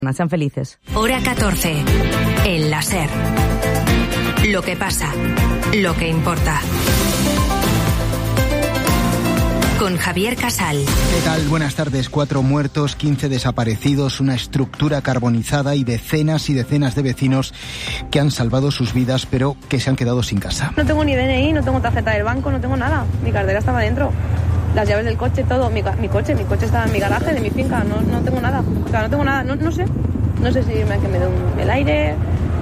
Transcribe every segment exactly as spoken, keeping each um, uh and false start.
Sean felices. Hora catorce. El láser. Lo que pasa. Lo que importa. Con Javier Casal. ¿Qué tal? Buenas tardes. Cuatro muertos, quince desaparecidos, una estructura carbonizada y decenas y decenas de vecinos que han salvado sus vidas, pero que se han quedado sin casa. No tengo ni D N I, no tengo tarjeta del banco, no tengo nada. Mi cartera estaba dentro. Las llaves del coche, todo. Mi, mi coche, mi coche estaba en mi garaje de mi finca. No, no tengo nada. O sea, no tengo nada. No, no sé. No sé si me, que me dé un, el aire.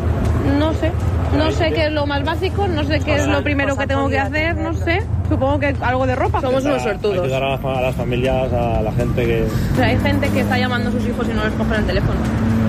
No sé. No sé qué es lo más básico. No sé qué es lo primero que tengo que hacer. No sé. Supongo que algo de ropa. Somos unos sortudos. Ayudar a las, a las familias, a la gente que... O sea, hay gente que está llamando a sus hijos y no les cogen el teléfono.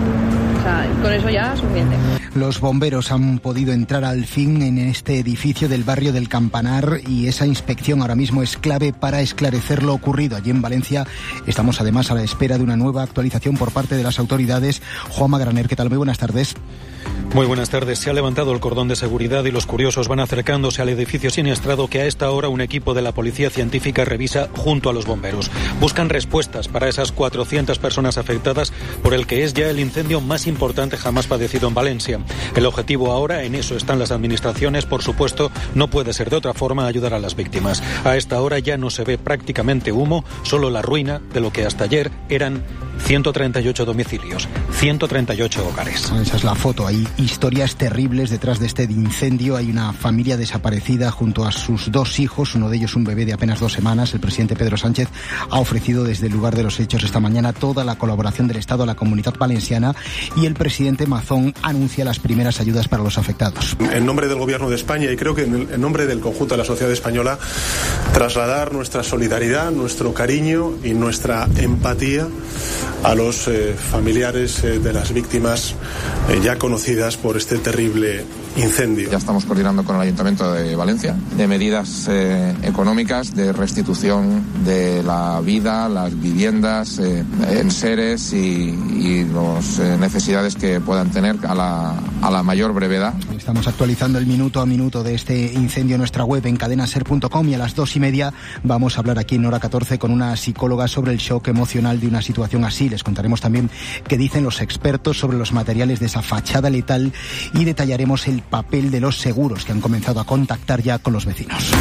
O sea, con eso ya es suficiente. Los bomberos han podido entrar al fin en este edificio del barrio del Campanar y esa inspección ahora mismo es clave para esclarecer lo ocurrido. Allí en Valencia estamos además a la espera de una nueva actualización por parte de las autoridades. Juanma Graner, ¿qué tal? Muy buenas tardes. Muy buenas tardes. Se ha levantado el cordón de seguridad y los curiosos van acercándose al edificio siniestrado que a esta hora un equipo de la Policía Científica revisa junto a los bomberos. Buscan respuestas para esas cuatrocientas personas afectadas por el que es ya el incendio más importante jamás padecido en Valencia. El objetivo ahora, en eso están las administraciones, por supuesto, no puede ser de otra forma ayudar a las víctimas. A esta hora ya no se ve prácticamente humo, solo la ruina de lo que hasta ayer eran ciento treinta y ocho domicilios, ciento treinta y ocho hogares. Esa es la foto. Hay historias terribles detrás de este incendio. Hay una familia desaparecida junto a sus dos hijos, uno de ellos un bebé de apenas dos semanas. El presidente Pedro Sánchez ha ofrecido desde el lugar de los hechos esta mañana toda la colaboración del Estado a la Comunidad Valenciana y el presidente Mazón anuncia las primeras ayudas para los afectados. En nombre del Gobierno de España y creo que en, en nombre del conjunto de la sociedad española, trasladar nuestra solidaridad, nuestro cariño y nuestra empatía a los eh, familiares eh, de las víctimas eh, ya conocidas por este terrible incendio. Ya estamos coordinando con el Ayuntamiento de Valencia de medidas eh, económicas de restitución de la vida, las viviendas, eh, enseres y, y las eh, necesidades que puedan tener a la, a la mayor brevedad. Estamos actualizando el minuto a minuto de este incendio en nuestra web en cadena ser punto com y a las dos y media vamos a hablar aquí en Hora catorce con una psicóloga sobre el shock emocional de una situación así. Les contaremos también qué dicen los expertos sobre los materiales de esa fachada letal y detallaremos el papel de los seguros que han comenzado a contactar ya con los vecinos.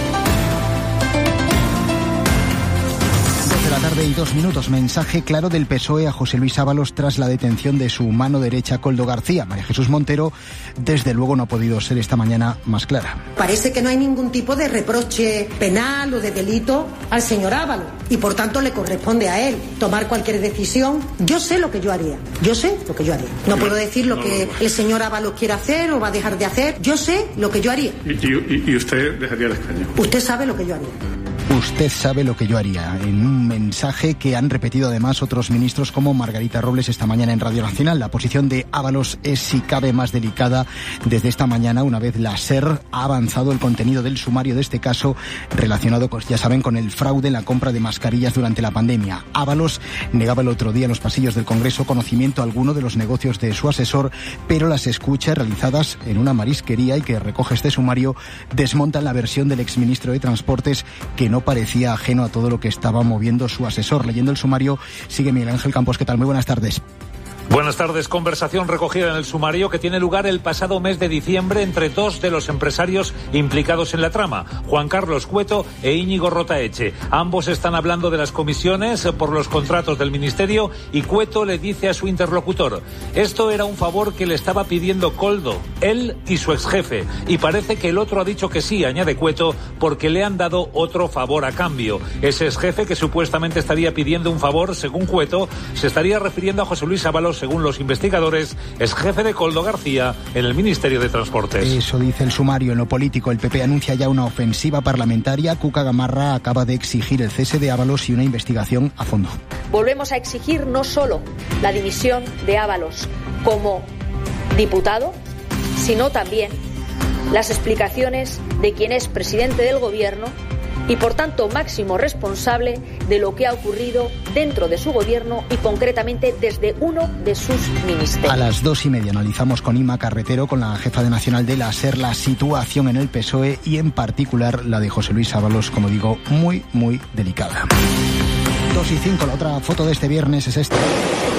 Tarde y dos minutos. Mensaje claro del P S O E a José Luis Ábalos tras la detención de su mano derecha, Koldo García. María Jesús Montero, desde luego, no ha podido ser esta mañana más clara. Parece que no hay ningún tipo de reproche penal o de delito al señor Ábalos y por tanto le corresponde a él tomar cualquier decisión. Yo sé lo que yo haría. Yo sé lo que yo haría. No puedo decir lo que el señor Ábalos quiere hacer o va a dejar de hacer. Yo sé lo que yo haría. ¿Y, y, y usted dejaría el escaño? Usted sabe lo que yo haría. Usted sabe lo que yo haría, en un mensaje que han repetido además otros ministros como Margarita Robles esta mañana en Radio Nacional. La posición de Ábalos es si cabe más delicada desde esta mañana, una vez la SER ha avanzado el contenido del sumario de este caso relacionado, pues ya saben, con el fraude en la compra de mascarillas durante la pandemia. Ábalos negaba el otro día en los pasillos del Congreso conocimiento alguno de los negocios de su asesor, pero las escuchas realizadas en una marisquería y que recoge este sumario desmontan la versión del exministro de Transportes que no parecía ajeno a todo lo que estaba moviendo su asesor. Leyendo el sumario sigue Miguel Ángel Campos. ¿Qué tal? Muy buenas tardes. Buenas tardes. Conversación recogida en el sumario que tiene lugar el pasado mes de diciembre entre dos de los empresarios implicados en la trama, Juan Carlos Cueto e Íñigo Rotaeche. Ambos están hablando de las comisiones por los contratos del Ministerio y Cueto le dice a su interlocutor: esto era un favor que le estaba pidiendo Koldo, él y su exjefe, y parece que el otro ha dicho que sí, añade Cueto, porque le han dado otro favor a cambio. Ese exjefe que supuestamente estaría pidiendo un favor, según Cueto, se estaría refiriendo a José Luis Ábalos, según los investigadores, es jefe de Koldo García en el Ministerio de Transportes. Eso dice el sumario. En lo político, el P P anuncia ya una ofensiva parlamentaria. Cuca Gamarra acaba de exigir el cese de Ábalos y una investigación a fondo. Volvemos a exigir no solo la dimisión de Ábalos como diputado, sino también las explicaciones de quien es presidente del Gobierno y por tanto máximo responsable de lo que ha ocurrido dentro de su gobierno y concretamente desde uno de sus ministerios. A las dos y media analizamos con Inma Carretero, con la jefa de Nacional de la SER, la situación en el P S O E y en particular la de José Luis Ábalos, como digo, muy, muy delicada. dos y cinco, la otra foto de este viernes es esta.